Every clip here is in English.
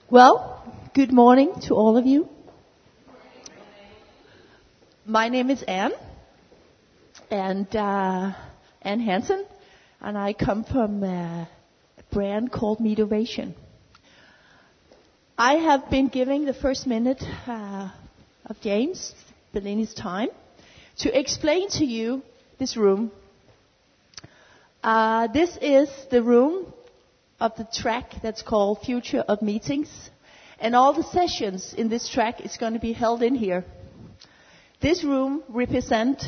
Well, good morning to all of you. My name is Anne, and Anne Hansen, and I come from a brand called Meatovation. I have been giving the first minute of James Bellini's time to explain to you this room. This is the room of the track that's called Future of Meetings, and all the sessions in this track is going to be held in here. This room represents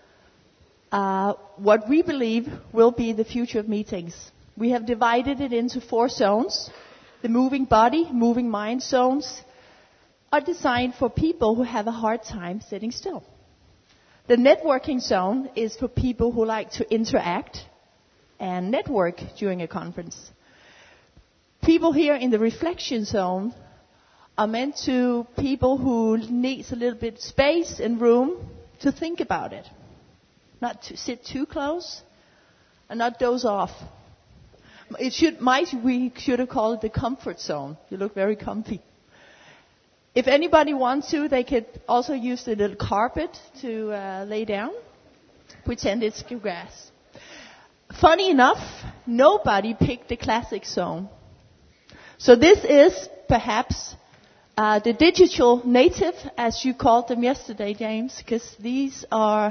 what we believe will be the future of meetings. We have divided it into 4 zones. The moving body, moving mind zones are designed for people who have a hard time sitting still. The networking zone is for people who like to interact and network during a conference. People here in the reflection zone are meant to people who needs a little bit space and room to think about it. Not to sit too close and not doze off. We should have called it the comfort zone. You look very comfy. If anybody wants to, they could also use the little carpet to lay down. Pretend it's grass. Funny enough, nobody picked the classic zone. So this is perhaps the digital native, as you called them yesterday, James, because these are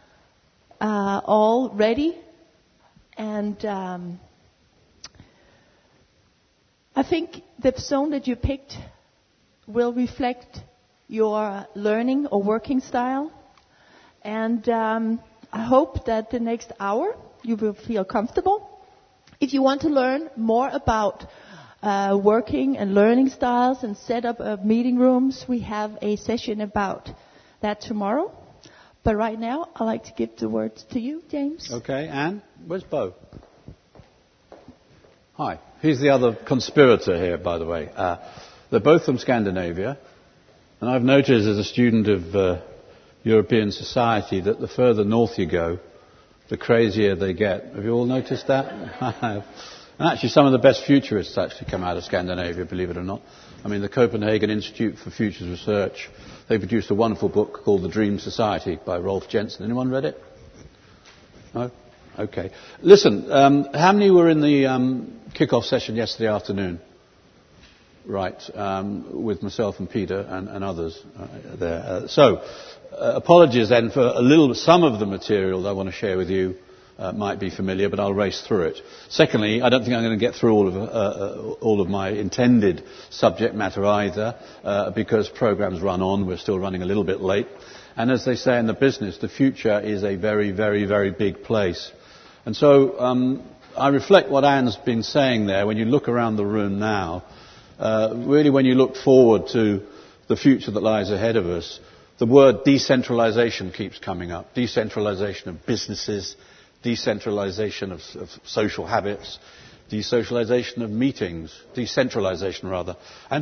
all ready. And I think the zone that you picked will reflect your learning or working style. And I hope that the next hour you will feel comfortable. If you want to learn more about working and learning styles and setup of meeting rooms, we have a session about that tomorrow. But right now, I'd like to give the word to you, James. Okay, Anne, where's Bo? Hi, he's the other conspirator here, by the way. They're both from Scandinavia, and I've noticed as a student of European society that the further north you go, the crazier they get. Have you all noticed that? I have. And actually, some of the best futurists actually come out of Scandinavia, believe it or not. I mean, the Copenhagen Institute for Futures Research, they produced a wonderful book called The Dream Society by Rolf Jensen. Anyone read it? No? Okay. Listen, how many were in the kick-off session yesterday afternoon? Right, with myself and Peter and others there. Apologies then for some of the material that I want to share with you. Might be familiar, but I'll race through it. Secondly, I don't think I'm going to get through all of my intended subject matter either, because programs run on. We're still running a little bit late. And as they say in the business, the future is a very, very, very big place. And so I reflect what Anne's been saying there. When you look around the room now, really when you look forward to the future that lies ahead of us, the word decentralization keeps coming up. Decentralization of businesses, decentralization of social habits, desocialization of meetings, decentralization of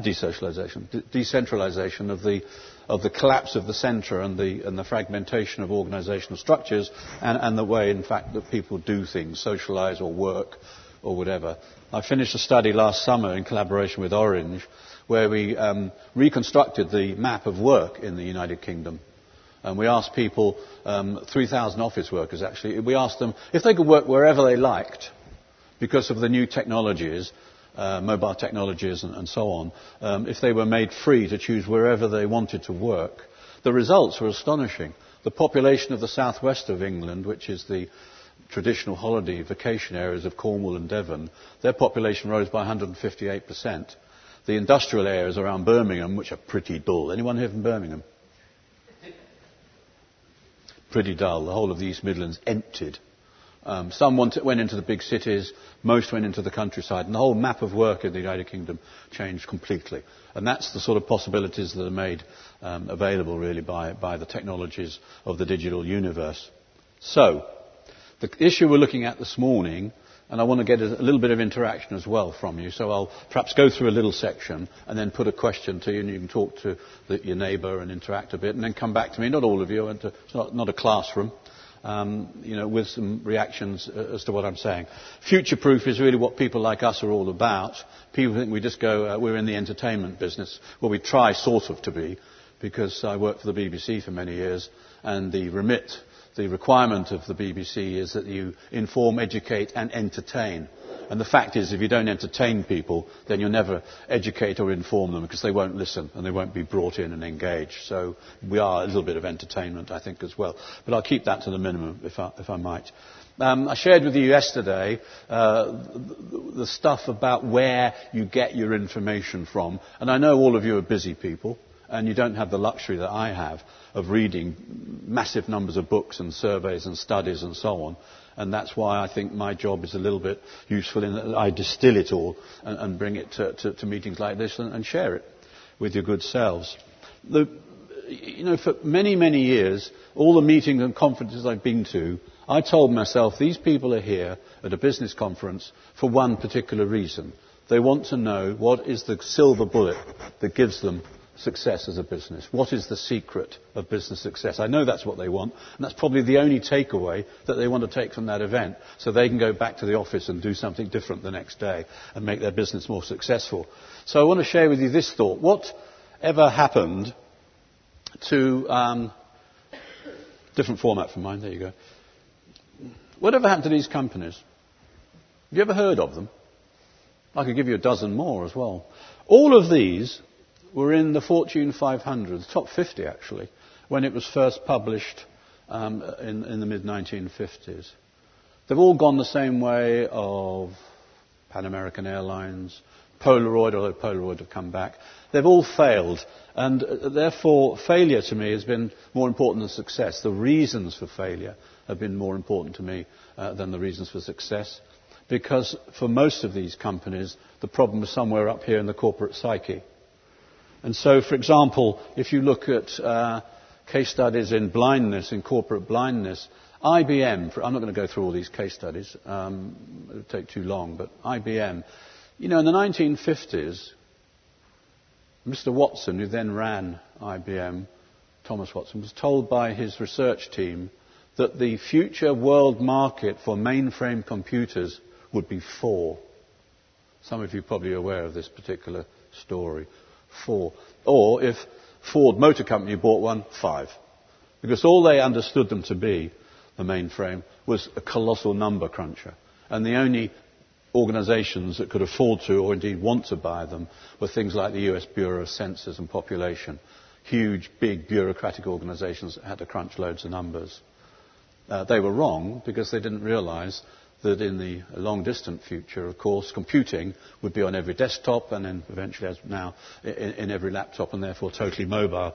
the collapse of the centre and the fragmentation of organisational structures and the way, in fact, that people do things, socialise or work or whatever. I finished a study last summer in collaboration with Orange where we reconstructed the map of work in the United Kingdom. And we asked people, 3,000 office workers actually, we asked them if they could work wherever they liked because of the new technologies, mobile technologies and so on, if they were made free to choose wherever they wanted to work. The results were astonishing. The population of the southwest of England, which is the traditional holiday vacation areas of Cornwall and Devon, their population rose by 158%. The industrial areas around Birmingham, which are pretty dull. Anyone here from Birmingham? Pretty dull. The whole of the East Midlands emptied. Some went into the big cities, most went into the countryside, and the whole map of work in the United Kingdom changed completely. And that's the sort of possibilities that are made available really by the technologies of the digital universe. So, the issue we're looking at this morning, and I want to get a little bit of interaction as well from you, so I'll perhaps go through a little section and then put a question to you, and you can talk to your neighbour and interact a bit, and then come back to me. Not all of you, it's not a classroom. with some reactions as to what I'm saying. Future-proof is really what people like us are all about. People think we just go, we're in the entertainment business. Well, we try sort of to be, because I worked for the BBC for many years, and the requirement of the BBC is that you inform, educate and entertain. And the fact is, if you don't entertain people, then you'll never educate or inform them, because they won't listen and they won't be brought in and engaged. So we are a little bit of entertainment, I think, as well. But I'll keep that to the minimum, if I might. I shared with you yesterday the stuff about where you get your information from. And I know all of you are busy people, and you don't have the luxury that I have of reading massive numbers of books and surveys and studies and so on. And that's why I think my job is a little bit useful in that I distill it all and bring it to meetings like this and share it with your good selves. For many, many years, all the meetings and conferences I've been to, I told myself these people are here at a business conference for one particular reason. They want to know what is the silver bullet that gives them success as a business. What is the secret of business success? I know that's what they want, and that's probably the only takeaway that they want to take from that event, so they can go back to the office and do something different the next day and make their business more successful. So I want to share with you this thought. Whatever happened to... different format from mine, there you go. Whatever happened to these companies? Have you ever heard of them? I could give you a dozen more as well. All of these were in the Fortune 500, the top 50 actually, when it was first published in the mid-1950s. They've all gone the same way of Pan American Airlines, Polaroid, although Polaroid have come back. They've all failed, and therefore failure to me has been more important than success. The reasons for failure have been more important to me than the reasons for success, because for most of these companies the problem is somewhere up here in the corporate psyche. And so, for example, if you look at case studies in blindness, in corporate blindness, IBM, I'm not going to go through all these case studies, it would take too long, but IBM, in the 1950s, Mr. Watson, who then ran IBM, Thomas Watson, was told by his research team that the future world market for mainframe computers would be 4. Some of you are probably aware of this particular story. 4. Or if Ford Motor Company bought one, 5. Because all they understood them to be, the mainframe, was a colossal number cruncher. And the only organisations that could afford to, or indeed want to buy them, were things like the US Bureau of Census and Population. Huge, big bureaucratic organisations that had to crunch loads of numbers. They were wrong because they didn't realise that in the long-distant future, of course, computing would be on every desktop and then eventually, as now, in every laptop, and therefore totally mobile.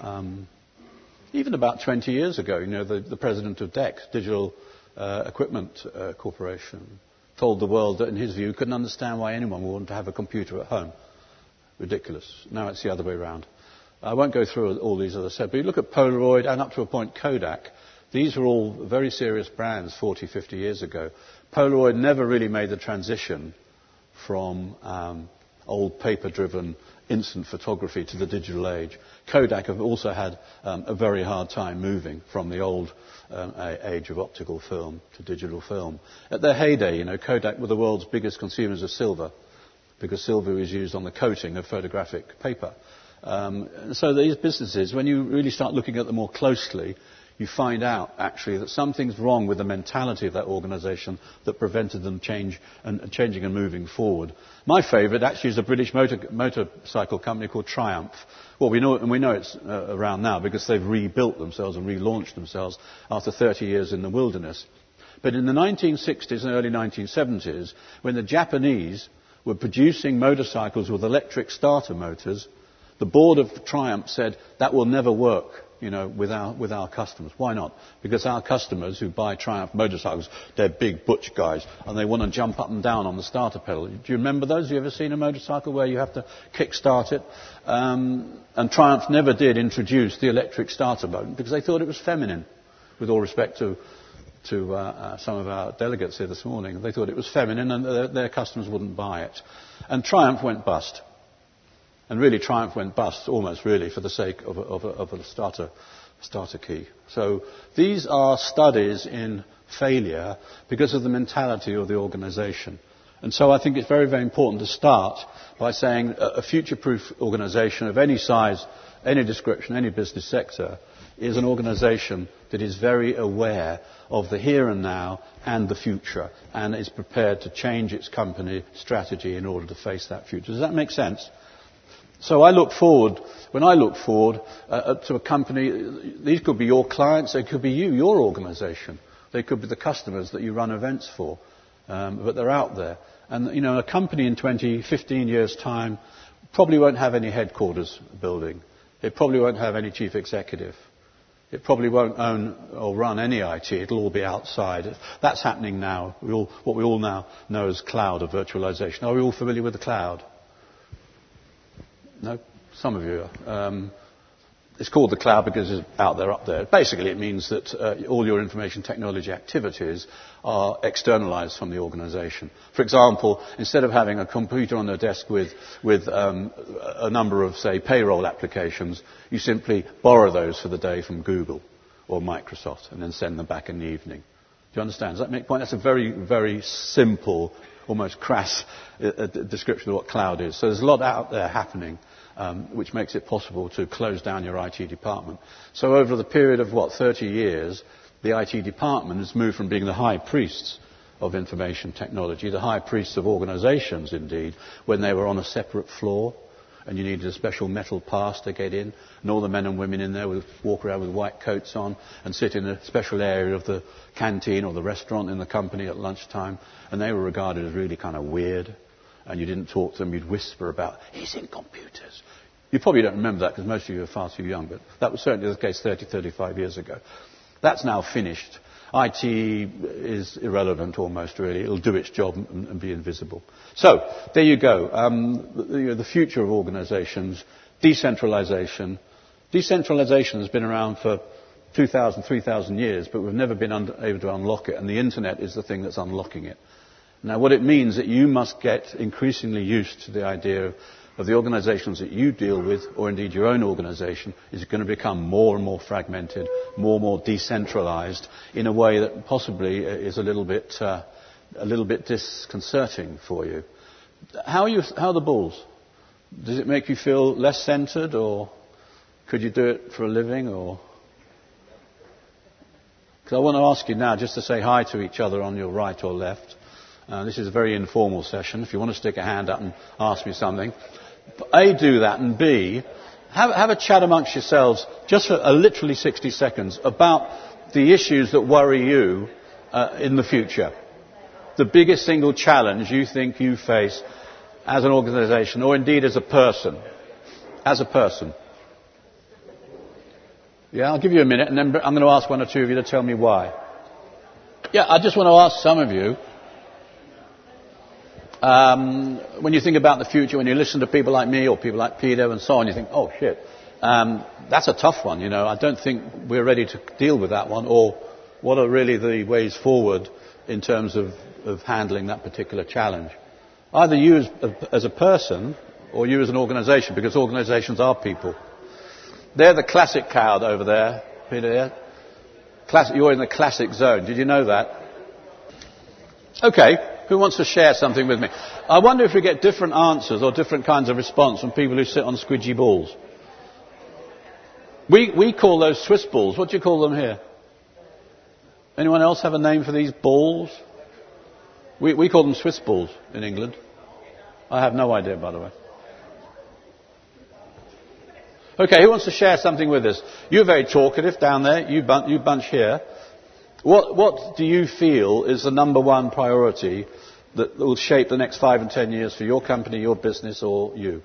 Even about 20 years ago, the president of DEC, Digital Equipment Corporation, told the world that, in his view, couldn't understand why anyone would want to have a computer at home. Ridiculous. Now it's the other way around. I won't go through all these, as I said, but you look at Polaroid and, up to a point, Kodak. These were all very serious brands 40, 50 years ago. Polaroid never really made the transition from old paper-driven instant photography to the digital age. Kodak have also had a very hard time moving from the old age of optical film to digital film. At their heyday, Kodak were the world's biggest consumers of silver, because silver is used on the coating of photographic paper. So these businesses, when you really start looking at them more closely, you find out, actually, that something's wrong with the mentality of that organisation that prevented them changing and moving forward. My favourite, actually, is a British motorcycle company called Triumph. Well, we know it's around now because they've rebuilt themselves and relaunched themselves after 30 years in the wilderness. But in the 1960s and early 1970s, when the Japanese were producing motorcycles with electric starter motors, the board of Triumph said, that will never work, with our customers. Why not? Because our customers who buy Triumph motorcycles, they're big butch guys, and they want to jump up and down on the starter pedal. Do you remember those? Have you ever seen a motorcycle where you have to kick-start it? And Triumph never did introduce the electric starter mode because they thought it was feminine, with all respect to some of our delegates here this morning. They thought it was feminine and their customers wouldn't buy it. And Triumph went bust. And really, Triumph went bust, almost really, for the sake of a starter Starter key. So these are studies in failure because of the mentality of the organisation. And so I think it's very, very important to start by saying a future-proof organisation of any size, any description, any business sector is an organisation that is very aware of the here and now and the future and is prepared to change its company strategy in order to face that future. Does that make sense? So when I look forward to a company, these could be your clients, they could be you, your organisation. They could be the customers that you run events for, but they're out there. And, a company in 15 years' time probably won't have any headquarters building. It probably won't have any chief executive. It probably won't own or run any IT. It'll all be outside. That's happening now. What we all now know as cloud or virtualization. Are we all familiar with the cloud? No? Some of you are. It's called the cloud because it's out there, up there. Basically, it means that all your information technology activities are externalized from the organization. For example, instead of having a computer on the desk with a number of, say, payroll applications, you simply borrow those for the day from Google or Microsoft and then send them back in the evening. Do you understand? Does that make a point? That's a very, very simple, almost crass description of what cloud is. So there's a lot out there happening. Which makes it possible to close down your IT department. So over the period of, 30 years, the IT department has moved from being the high priests of information technology, the high priests of organizations, indeed, when they were on a separate floor and you needed a special metal pass to get in, and all the men and women in there would walk around with white coats on and sit in a special area of the canteen or the restaurant in the company at lunchtime, and they were regarded as really kind of weird. And you didn't talk to them, you'd whisper about, he's in computers. You probably don't remember that because most of you are far too young, but that was certainly the case 30, 35 years ago. That's now finished. IT is irrelevant almost, really. It'll do its job and be invisible. So, there you go. The future of organizations, decentralization. Decentralization has been around for 2,000, 3,000 years, but we've never been able to unlock it, and the internet is the thing that's unlocking it. Now, what it means is that you must get increasingly used to the idea of the organizations that you deal with, or indeed your own organization, is going to become more and more fragmented, more and more decentralized, in a way that possibly is a little bit disconcerting for you. How are the Bulls? Does it make you feel less centered, or could you do it for a living, or? Because I want to ask you now just to say hi to each other on your right or left. This is a very informal session. If you want to stick a hand up and ask me something, A, do that, and B, have a chat amongst yourselves just for literally 60 seconds about the issues that worry you in the future. The biggest single challenge you think you face as an organisation, or indeed as a person. As a person. Yeah, I'll give you a minute, and then I'm going to ask one or two of you to tell me why. Yeah, I just want to ask some of you. When you think about the future, when you listen to people like me or people like Peter and so on, you think, oh shit, that's a tough one, I don't think we're ready to deal with that one, or what are really the ways forward in terms of handling that particular challenge. Either you as a person or you as an organisation, because organisations are people. They're the classic crowd over there, Peter, yeah? You're in the classic zone. Did you know that? Okay. Who wants to share something with me? I wonder if we get different answers or different kinds of response from people who sit on squidgy balls. We call those Swiss balls. What do you call them here? Anyone else have a name for these balls? We call them Swiss balls in England. I have no idea, by the way. Okay, who wants to share something with us? You're very talkative down there. You bunch here. What do you feel is the number one priority that will shape the next 5 and 10 years for your company, your business, or you?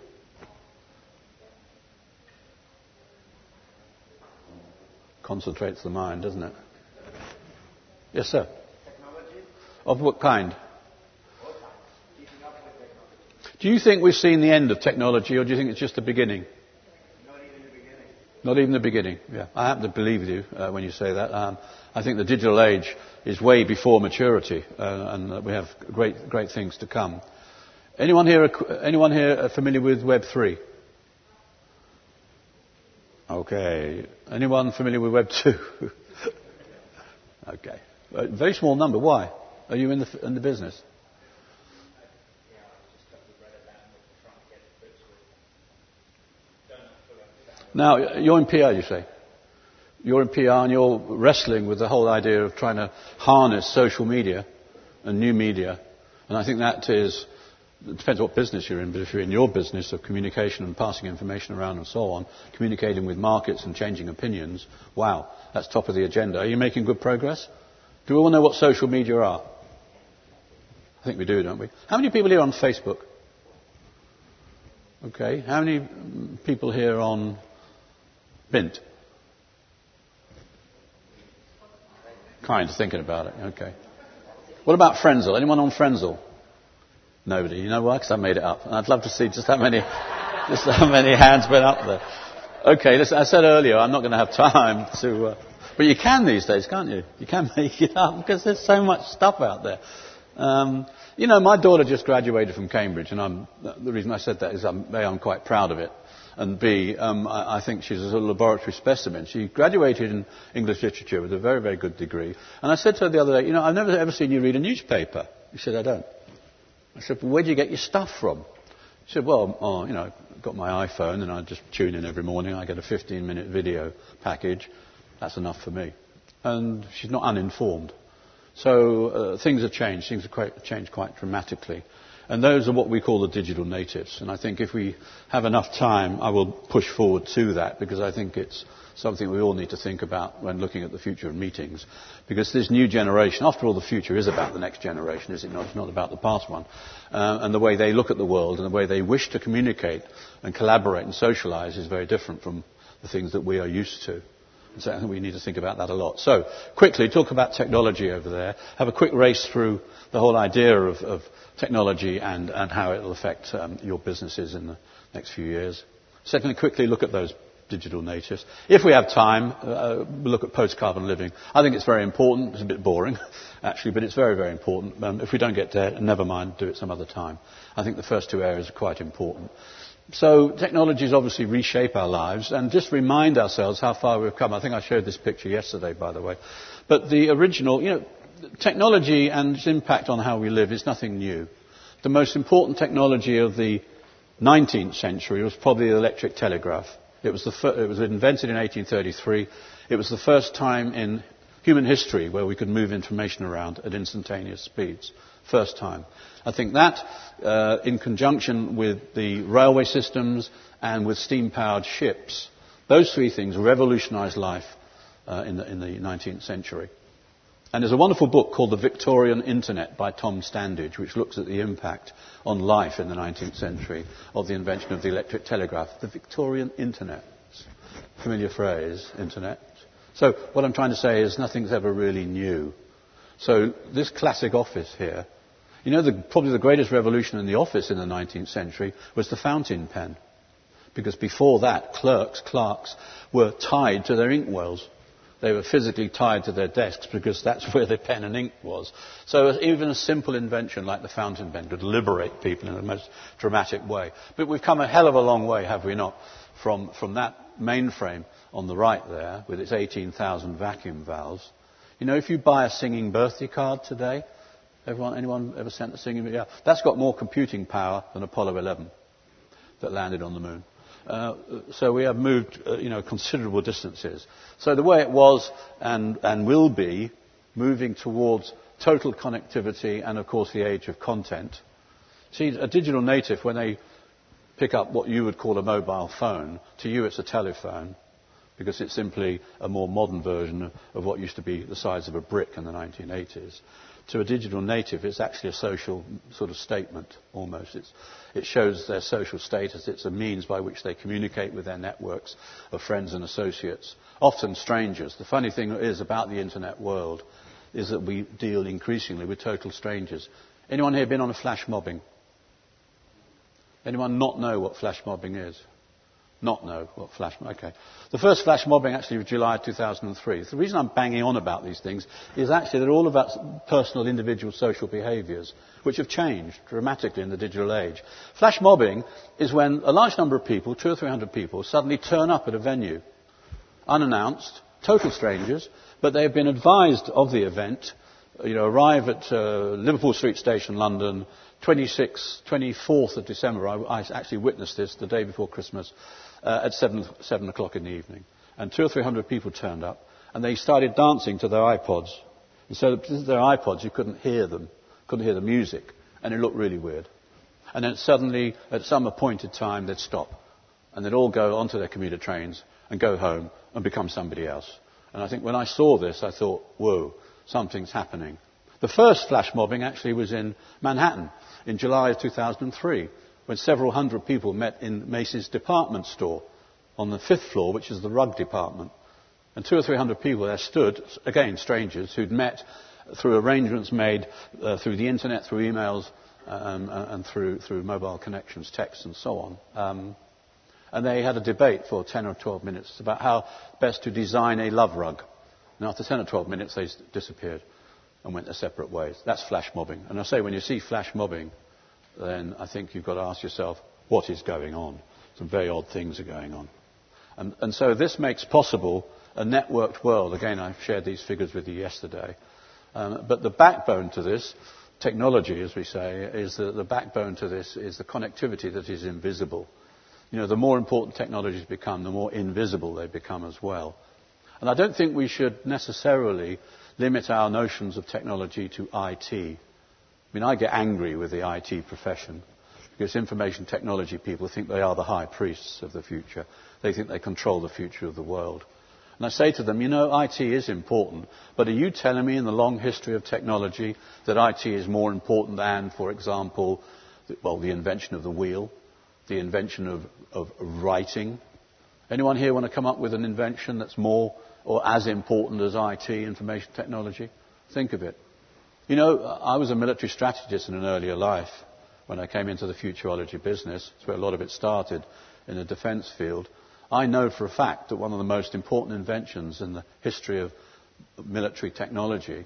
Concentrates the mind, doesn't it? Yes, sir. Technology. Of what kind? Keeping up with technology. Do you think we've seen the end of technology, or do you think it's just the beginning? Not even the beginning. Not even the beginning. Yeah, I happen to believe you when you say that. I think the digital age is way before maturity, and we have great things to come. Anyone here familiar with Web 3? Okay. Anyone familiar with Web 2? Okay. Very small number. Why? Are you in the business? Now, you're in PR, you say? You're in PR and you're wrestling with the whole idea of trying to harness social media and new media. And I think that is, it depends what business you're in, but if you're in your business of communication and passing information around and so on, communicating with markets and changing opinions, wow, that's top of the agenda. Are you making good progress? Do we all know what social media are? I think we do, don't we? How many people here on Facebook? Okay. How many people here on Bint? Kind of thinking about it. Okay. What about Frenzal? Anyone on Frenzal? Nobody. You know why? Because I made it up. And I'd love to see just how many hands went up there. Okay. Listen, I said earlier I'm not going to have time to. But you can these days, can't you? You can make it up because there's so much stuff out there. My daughter just graduated from Cambridge, and the reason I said that is A, I'm quite proud of it, and B, I think she's a sort of laboratory specimen. She graduated in English literature with a very, very good degree. And I said to her the other day, I've never ever seen you read a newspaper. She said, I don't. I said, well, where do you get your stuff from? She said, well, I've got my iPhone, and I just tune in every morning. I get a 15-minute video package. That's enough for me. And she's not uninformed. So things have changed. Things have changed quite dramatically. And those are what we call the digital natives. And I think if we have enough time, I will push forward to that, because I think it's something we all need to think about when looking at the future of meetings. Because this new generation, after all, the future is about the next generation, is it not? It's not about the past one. And the way they look at the world and the way they wish to communicate and collaborate and socialise is very different from the things that we are used to. So I think we need to think about that a lot. So, quickly, talk about technology over there. Have a quick race through the whole idea of technology and how it will affect your businesses in the next few years. Secondly, quickly look at those digital natives. If we have time, we'll look at post-carbon living. I think it's very important. It's a bit boring, actually, but it's very, very important. If we don't get there, never mind, do it some other time. I think the first two areas are quite important. So technologies obviously reshape our lives, and just remind ourselves how far we've come. I think I showed this picture yesterday, by the way. But the original, technology and its impact on how we live is nothing new. The most important technology of the 19th century was probably the electric telegraph. It was invented in 1833. It was the first time in human history where we could move information around at instantaneous speeds. First time. I think that, in conjunction with the railway systems and with steam-powered ships, those three things revolutionised life in the 19th century. And there's a wonderful book called The Victorian Internet by Tom Standage, which looks at the impact on life in the 19th century of the invention of the electric telegraph. The Victorian Internet. Familiar phrase, Internet. So what I'm trying to say is nothing's ever really new. So this classic office here, probably the greatest revolution in the office in the 19th century was the fountain pen. Because before that, clerks were tied to their inkwells. They were physically tied to their desks because that's where their pen and ink was. So even a simple invention like the fountain pen could liberate people in the most dramatic way. But we've come a hell of a long way, have we not, from that mainframe on the right there with its 18,000 vacuum valves. If you buy a singing birthday card today, anyone ever sent a singing? Yeah, that's got more computing power than Apollo 11 that landed on the moon. So we have moved, considerable distances. So the way it was and will be, moving towards total connectivity and, of course, the age of content. See, a digital native, when they pick up what you would call a mobile phone, to you it's a telephone, because it's simply a more modern version of what used to be the size of a brick in the 1980s. To a digital native, it's actually a social sort of statement, almost. It shows their social status. It's a means by which they communicate with their networks of friends and associates, often strangers. The funny thing is about the internet world is that we deal increasingly with total strangers. Anyone here been on a flash mobbing? Anyone not know what flash mobbing is? Not know what flash mobbing... Okay. The first flash mobbing actually was July 2003. The reason I'm banging on about these things is actually they're all about personal, individual social behaviours, which have changed dramatically in the digital age. Flash mobbing is when a large number of people, 200 or 300 people, suddenly turn up at a venue unannounced, total strangers, but they have been advised of the event. Arrive at Liverpool Street Station, London, 24th of December. I actually witnessed this the day before Christmas at 7 o'clock in the evening. And 200 or 300 people turned up, and they started dancing to their iPods. And so because their iPods, you couldn't hear them, couldn't hear the music, and it looked really weird. And then suddenly, at some appointed time, they'd stop, and they'd all go onto their commuter trains and go home and become somebody else. And I think when I saw this, I thought, whoa, something's happening. The first flash mobbing actually was in Manhattan in July of 2003, when several hundred people met in Macy's department store on the 5th floor, which is the rug department. And 200 or 300 people there stood, again strangers, who'd met through arrangements made through the internet, through emails, and through mobile connections, texts and so on. And they had a debate for 10 or 12 minutes about how best to design a love rug. And after 10 or 12 minutes, they disappeared and went their separate ways. That's flash mobbing. And I say, when you see flash mobbing, then I think you've got to ask yourself, what is going on? Some very odd things are going on. And so this makes possible a networked world. Again, I shared these figures with you yesterday. But the backbone to this, technology, as we say, is the backbone to this is the connectivity that is invisible. The more important technologies become, the more invisible they become as well. And I don't think we should necessarily limit our notions of technology to IT. I get angry with the IT profession because information technology people think they are the high priests of the future. They think they control the future of the world. And I say to them, IT is important, but are you telling me in the long history of technology that IT is more important than, for example, the invention of the wheel, the invention of writing? Anyone here want to come up with an invention that's more or as important as IT, information technology? Think of it. I was a military strategist in an earlier life when I came into the futurology business. That's where a lot of it started, in the defence field. I know for a fact that one of the most important inventions in the history of military technology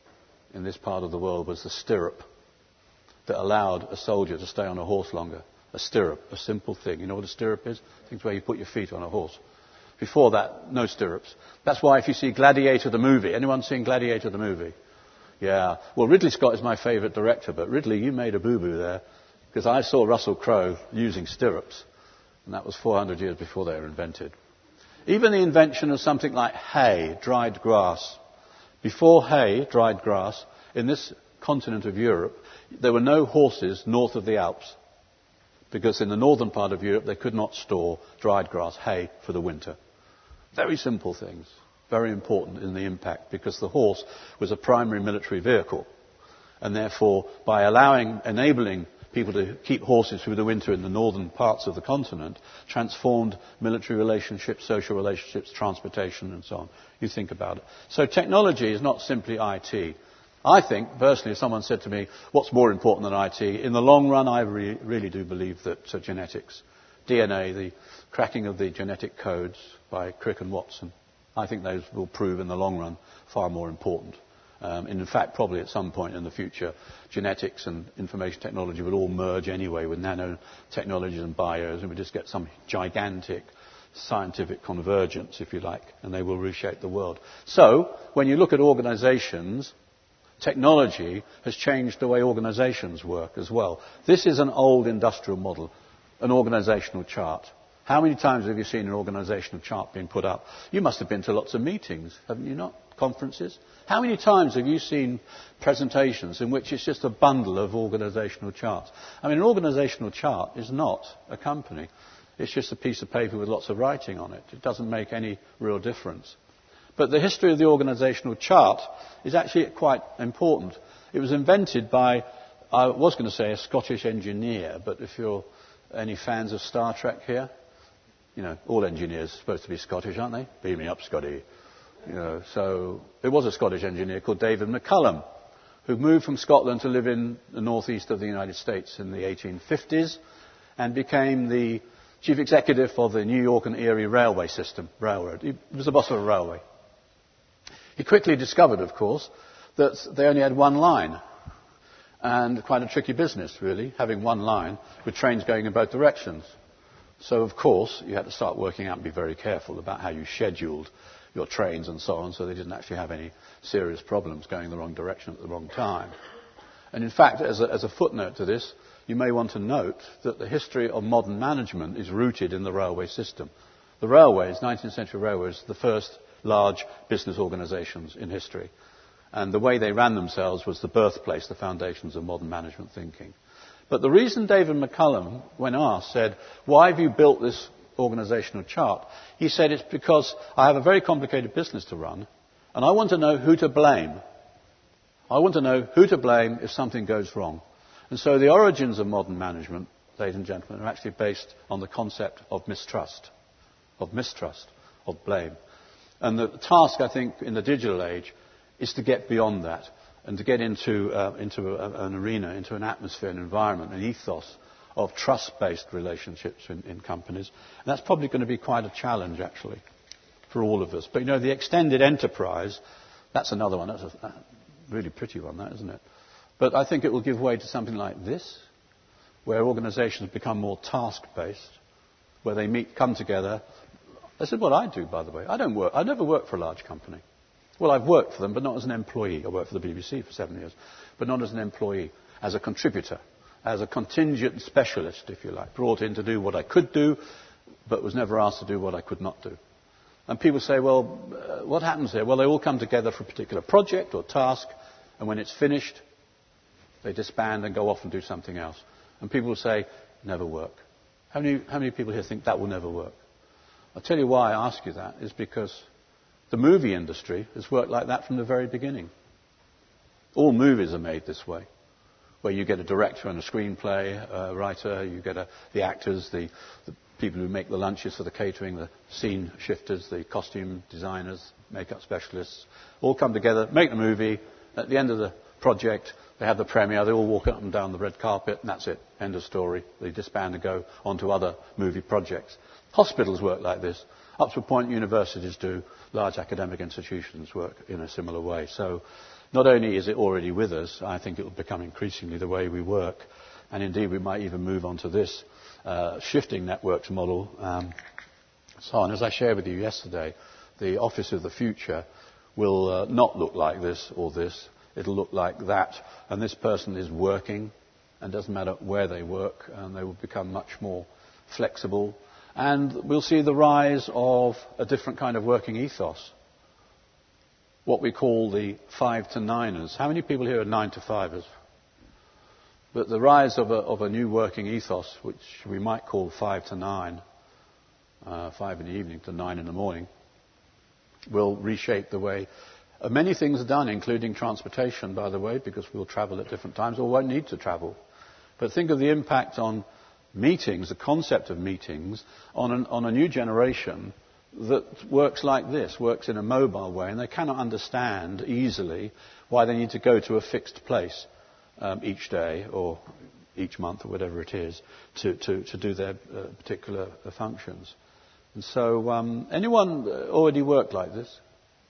in this part of the world was the stirrup that allowed a soldier to stay on a horse longer. A stirrup, a simple thing. You know what a stirrup is? It's where you put your feet on a horse. Before that, no stirrups. That's why if you see Gladiator the movie, anyone seen Gladiator the movie? Yeah. Well, Ridley Scott is my favourite director, but Ridley, you made a boo-boo there, because I saw Russell Crowe using stirrups, and that was 400 years before they were invented. Even the invention of something like hay, dried grass. Before hay, dried grass, in this continent of Europe, there were no horses north of the Alps, because in the northern part of Europe they could not store dried grass, hay, for the winter. Very simple things, very important in the impact, because the horse was a primary military vehicle. And therefore, by enabling people to keep horses through the winter in the northern parts of the continent, transformed military relationships, social relationships, transportation and so on. You think about it. So technology is not simply IT. I think, personally, if someone said to me, what's more important than IT? In the long run, I really do believe that genetics, DNA, the cracking of the genetic codes by Crick and Watson, I think those will prove in the long run far more important. In fact, probably at some point in the future, genetics and information technology will all merge anyway with nanotechnologies and bios, and we just get some gigantic scientific convergence, if you like, and they will reshape the world. So, when you look at organizations, technology has changed the way organizations work as well. This is an old industrial model, an organizational chart. How many times have you seen an organizational chart being put up? You must have been to lots of meetings, haven't you not? Conferences. How many times have you seen presentations in which it's just a bundle of organizational charts? I mean, an organizational chart is not a company. It's just a piece of paper with lots of writing on it. It doesn't make any real difference. But the history of the organizational chart is actually quite important. It was invented by, I was going to say a Scottish engineer, but if you're any fans of Star Trek here, all engineers are supposed to be Scottish, aren't they? Beam me up, Scotty. So it was a Scottish engineer called David McCullum, who moved from Scotland to live in the northeast of the United States in the 1850s and became the chief executive of the New York and Erie railway railroad. He was the boss of a railway. He quickly discovered, of course, that they only had one line, and quite a tricky business, really, having one line with trains going in both directions. So, of course, you had to start working out and be very careful about how you scheduled your trains and so on, so they didn't actually have any serious problems going in the wrong direction at the wrong time. And in fact, as a footnote to this, you may want to note that the history of modern management is rooted in the railway system. The railways, 19th century railways, the first large business organisations in history. And the way they ran themselves was the birthplace, the foundations of modern management thinking. But the reason David McCullum, when asked, said, "Why have you built this organisational chart?" He said, "It's because I have a very complicated business to run, and I want to know who to blame. I want to know who to blame if something goes wrong." And so the origins of modern management, ladies and gentlemen, are actually based on the concept of mistrust, of blame. And the task, I think, in the digital age is to get beyond that and to get into an arena, into an atmosphere, an environment, an ethos of trust-based relationships in companies. And that's probably going to be quite a challenge, actually, for all of us. But, the extended enterprise, that's another one. That's a really pretty one, that, isn't it? But I think it will give way to something like this, where organisations become more task-based, where they come together. This is what I do, by the way. I never worked for a large company. Well, I've worked for them, but not as an employee. I worked for the BBC for 7 years, but not as an employee, as a contributor, as a contingent specialist, if you like, brought in to do what I could do, but was never asked to do what I could not do. And people say, well, what happens here? Well, they all come together for a particular project or task, and when it's finished, they disband and go off and do something else. And people will say, never work. How many people here think that will never work? I'll tell you why I ask you that, is because the movie industry has worked like that from the very beginning. All movies are made this way, where you get a director and a screenplay writer, you get the actors, the people who make the lunches for the catering, the scene shifters, the costume designers, makeup specialists, all come together, make the movie. At the end of the project, they have the premiere, they all walk up and down the red carpet, and that's it, end of story. They disband and go on to other movie projects. Hospitals work like this. Up to a point, universities do. Large academic institutions work in a similar way. So not only is it already with us, I think it will become increasingly the way we work. And indeed, we might even move on to this shifting networks model. So on. As I shared with you yesterday, the office of the future will not look like this or this. It'll look like that. And this person is working, and it doesn't matter where they work, and they will become much more flexible. And we'll see the rise of a different kind of working ethos, what we call the 5 to 9ers. How many people here are 9 to 5ers? But the rise of a new working ethos, which we might call 5 to 9, 5 in the evening to 9 in the morning, will reshape the way many things are done, including transportation, by the way, because we'll travel at different times or won't need to travel. But think of the impact on meetings, the concept of meetings, on a new generation that works like this, works in a mobile way, and they cannot understand easily why they need to go to a fixed place each day or each month or whatever it is to do their particular functions. And so, anyone already worked like this?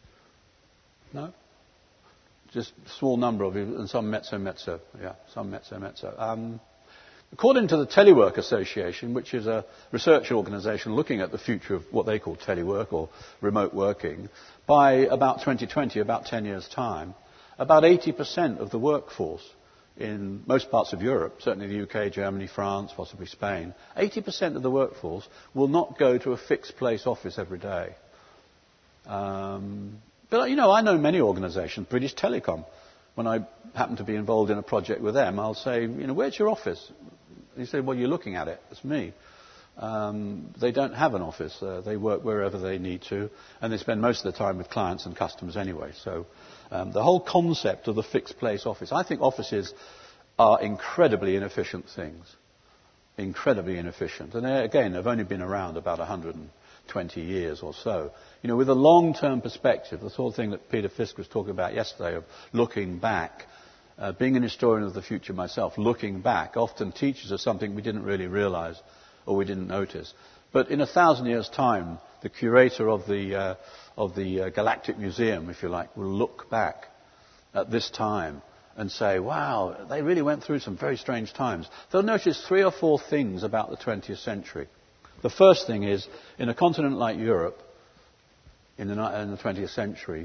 No? Just a small number of you, and some mezzo. Yeah, some mezzo. According to the Telework Association, which is a research organisation looking at the future of what they call telework or remote working, by about 2020, about 10 years' time, about 80% of the workforce in most parts of Europe, certainly the UK, Germany, France, possibly Spain, 80% of the workforce will not go to a fixed place office every day. But, I know many organisations, British Telecom. When I happen to be involved in a project with them, I'll say, where's your office? You say, well, you're looking at it. It's me. They don't have an office. They work wherever they need to, and they spend most of the time with clients and customers anyway. So the whole concept of the fixed place office, I think offices are incredibly inefficient things. Incredibly inefficient. And they, again, have only been around about 120 years or so. With a long-term perspective, the sort of thing that Peter Fisk was talking about yesterday of looking back, being an historian of the future myself, looking back often teaches us something we didn't really realise or we didn't notice. But in 1,000 years' time, the curator of the Galactic Museum, if you like, will look back at this time and say, wow, they really went through some very strange times. They'll notice 3 or 4 things about the 20th century The first thing is, in a continent like Europe, in the 20th century,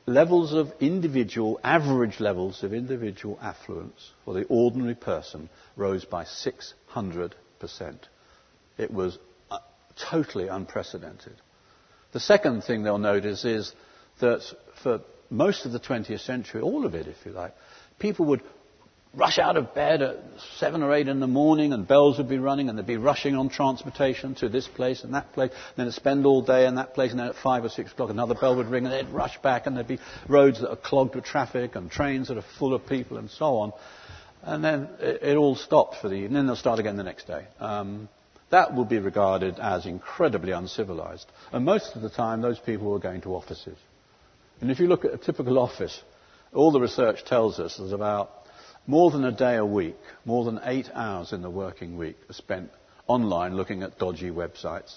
average levels of individual affluence for the ordinary person rose by 600%. It was totally unprecedented. The second thing they'll notice is that for most of the 20th century, all of it if you like, people would rush out of bed at 7 or 8 in the morning and bells would be running and they'd be rushing on transportation to this place and that place. Then they'd spend all day in that place and then at 5 or 6 o'clock another bell would ring and they'd rush back and there'd be roads that are clogged with traffic and trains that are full of people and so on. And then it all stopped for the evening and then they'll start again the next day. That will be regarded as incredibly uncivilized. And most of the time those people were going to offices. And if you look at a typical office, all the research tells us there's about more than a day a week, more than 8 hours in the working week are spent online looking at dodgy websites.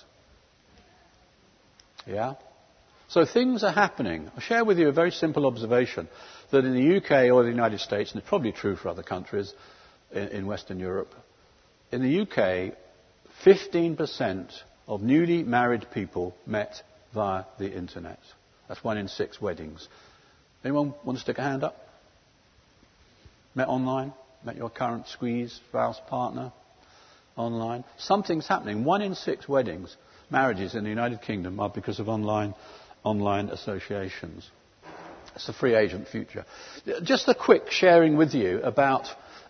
Yeah? So things are happening. I'll share with you a very simple observation that in the UK or the United States, and it's probably true for other countries in Western Europe, in the UK, 15% of newly married people met via the internet. That's 1 in 6 weddings. Anyone want to stick a hand up? Met online? Met your current squeeze, spouse, partner online? Something's happening. 1 in 6 weddings, marriages in the United Kingdom are because of online associations. It's the free agent future. Just a quick sharing with you about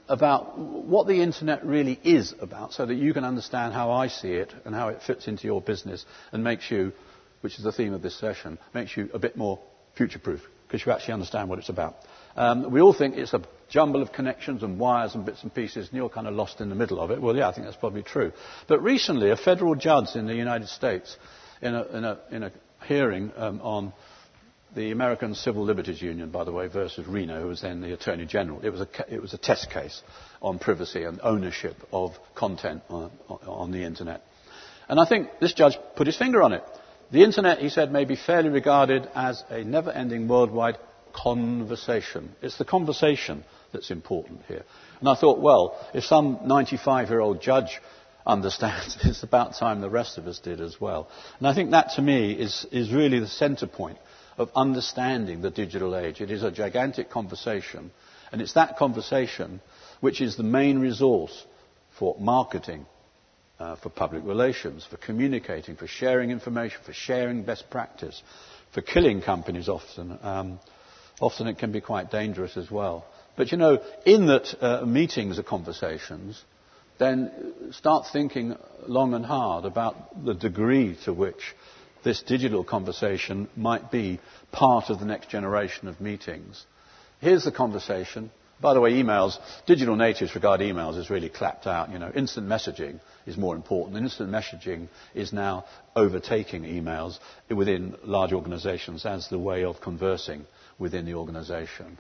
what the internet really is about so that you can understand how I see it and how it fits into your business and makes you, which is the theme of this session, makes you a bit more future-proof because you actually understand what it's about. We all think it's a jumble of connections and wires and bits and pieces and you're kind of lost in the middle of it. Well, yeah, I think that's probably true. But recently, a federal judge in the United States, in a hearing on the American Civil Liberties Union, by the way, versus Reno, who was then the Attorney General. It was a test case on privacy and ownership of content on the Internet. And I think this judge put his finger on it. The Internet, he said, may be fairly regarded as a never-ending worldwide conversation. It's the conversation that's important here. And I thought, well, if some 95-year-old judge understands, it's about time the rest of us did as well. And I think that, to me, is really the centre point of understanding the digital age. It is a gigantic conversation, and it's that conversation which is the main resource for marketing, for public relations, for communicating, for sharing information, for sharing best practice, for killing companies often. Often it can be quite dangerous as well. But you know, in that meetings are conversations, then start thinking long and hard about the degree to which this digital conversation might be part of the next generation of meetings. Here's the conversation. By the way, emails, digital natives regard emails as really clapped out. You know, instant messaging is more important. And instant messaging is now overtaking emails within large organizations as the way of conversing within the organization.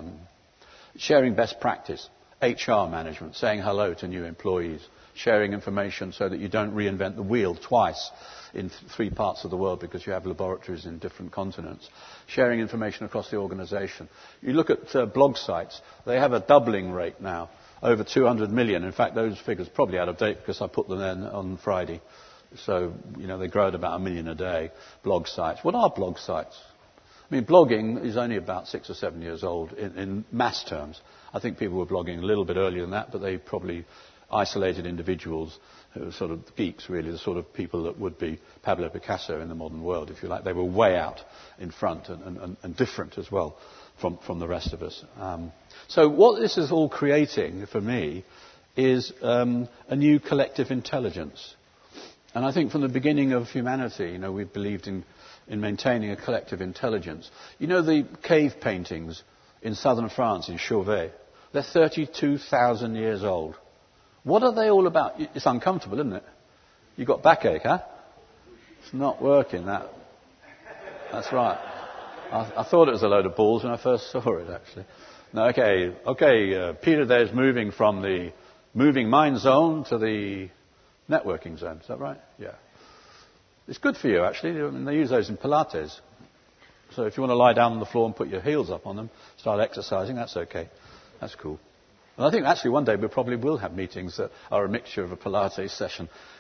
Sharing best practice, HR management, saying hello to new employees, sharing information so that you don't reinvent the wheel twice in 3 parts of the world because you have laboratories in different continents. Sharing information across the organization. You look at blog sites, they have a doubling rate now, over 200 million. In fact, those figures are probably out of date because I put them in on Friday. So, you know, they grow at about 1 million a day, blog sites. What are blog sites? I mean, blogging is only about 6 or 7 years old in mass terms. I think people were blogging a little bit earlier than that, but they probably isolated individuals who were sort of geeks, really, the sort of people that would be Pablo Picasso in the modern world, if you like. They were way out in front and different as well from the rest of us. So what this is all creating, for me, is a new collective intelligence. And I think from the beginning of humanity, you know, we've believed in maintaining a collective intelligence. You know the cave paintings in southern France, in Chauvet? They're 32,000 years old. What are they all about? It's uncomfortable, isn't it? You've got backache, huh? It's not working, that. That's right. I thought it was a load of balls when I first saw it, actually. No, okay. Peter there's moving from the moving mind zone to the networking zone. Is that right? Yeah. It's good for you, actually. I mean, they use those in Pilates. So if you want to lie down on the floor and put your heels up on them, start exercising, that's okay. That's cool. And I think actually one day we probably will have meetings that are a mixture of a Pilates session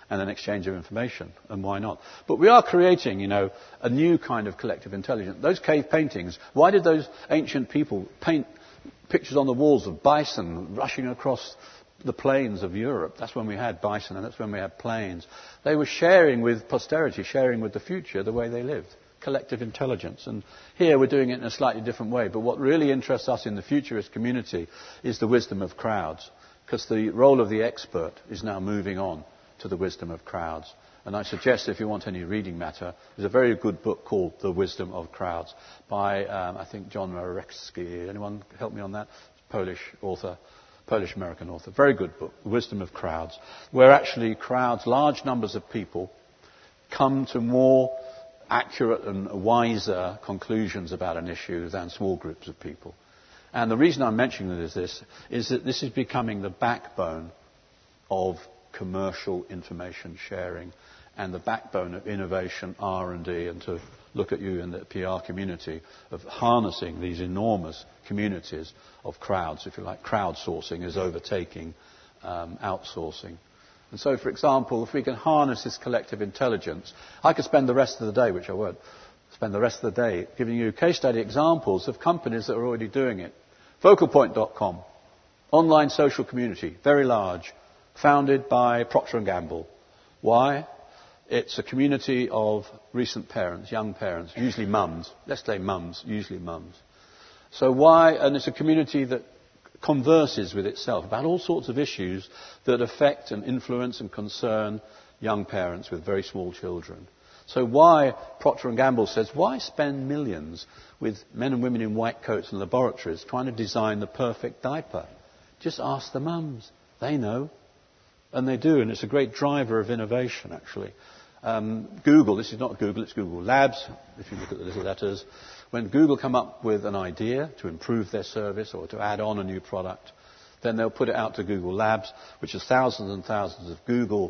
and an exchange of information, and why not? But we are creating, a new kind of collective intelligence. Those cave paintings, why did those ancient people paint pictures on the walls of bison rushing across the plains of Europe? That's when we had bison, and that's when we had plains. They were sharing with posterity, sharing with the future the way they lived. Collective intelligence. And here we're doing it in a slightly different way. But what really interests us in the futurist community is the wisdom of crowds, because the role of the expert is now moving on to the wisdom of crowds. And I suggest, if you want any reading matter, there's a very good book called The Wisdom of Crowds by, I think, John Marecki. Anyone help me on that? Polish author, Polish-American author. Very good book, The Wisdom of Crowds, where actually crowds, large numbers of people, come to more accurate and wiser conclusions about an issue than small groups of people. And the reason I'm mentioning this is that this is becoming the backbone of commercial information sharing and the backbone of innovation, R&D, and to look at you in the PR community of harnessing these enormous communities of crowds. If you like, crowdsourcing is overtaking outsourcing. And so, for example, if we can harness this collective intelligence, I could spend the rest of the day, which I won't, spend the rest of the day giving you case study examples of companies that are already doing it. Focalpoint.com, online social community, very large, founded by Procter & Gamble. Why? It's a community of recent parents, young parents, usually mums. Let's say mums, usually mums. So why? And it's a community that converses with itself about all sorts of issues that affect and influence and concern young parents with very small children. So why, Procter & Gamble says, why spend millions with men and women in white coats and laboratories trying to design the perfect diaper? Just ask the mums. They know. And they do, and it's a great driver of innovation, actually. Google, this is not Google, it's Google Labs, if you look at the little letters. When Google come up with an idea to improve their service or to add on a new product, then they'll put it out to Google Labs, which is thousands and thousands of Google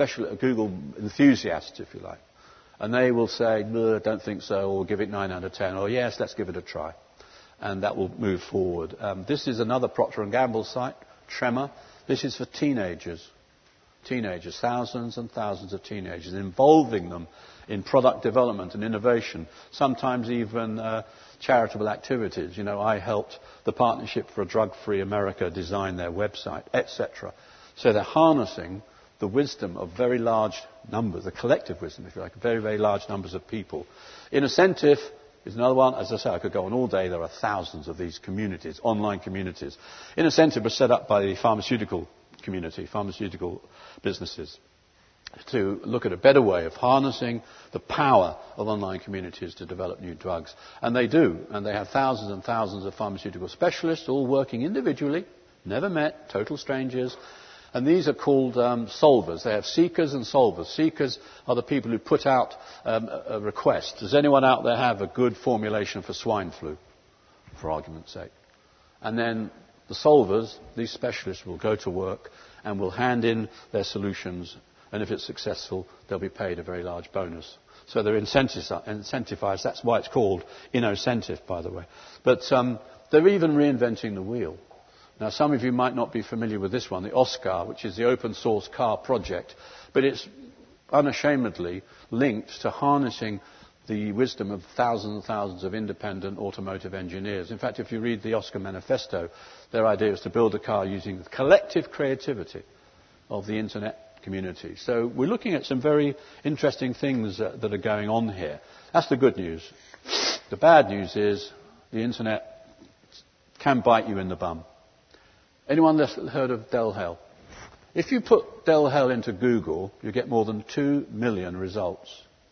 enthusiasts, if you like. And they will say, no, don't think so, or give it 9 out of 10, or yes, let's give it a try. And that will move forward. This is another Procter & Gamble site, Tremor. This is for teenagers. Teenagers, thousands and thousands of teenagers, involving them in product development and innovation, sometimes even charitable activities. I helped the Partnership for a Drug-Free America design their website, etc. So they're harnessing the wisdom of very large numbers, the collective wisdom, if you like, very, very large numbers of people. Innocentive is another one. As I say, I could go on all day. There are thousands of these communities, online communities. Innocentive was set up by the pharmaceutical community, pharmaceutical businesses, to look at a better way of harnessing the power of online communities to develop new drugs. And they do. And they have thousands and thousands of pharmaceutical specialists all working individually, never met, total strangers. And these are called solvers. They have seekers and solvers. Seekers are the people who put out a request. Does anyone out there have a good formulation for swine flu, for argument's sake? And then the solvers, these specialists, will go to work and will hand in their solutions. And if it's successful, they'll be paid a very large bonus. So they're incentivized. That's why it's called Innocentive, by the way. But they're even reinventing the wheel. Now, some of you might not be familiar with this one, the OSCAR, which is the open source car project. But it's unashamedly linked to harnessing the wisdom of thousands and thousands of independent automotive engineers. In fact, if you read the Oscar Manifesto, their idea is to build a car using the collective creativity of the internet community. So we're looking at some very interesting things that are going on here. That's the good news. The bad news is the internet can bite you in the bum. Anyone heard of Del Hell? If you put Del Hell into Google, you get more than 2 million results.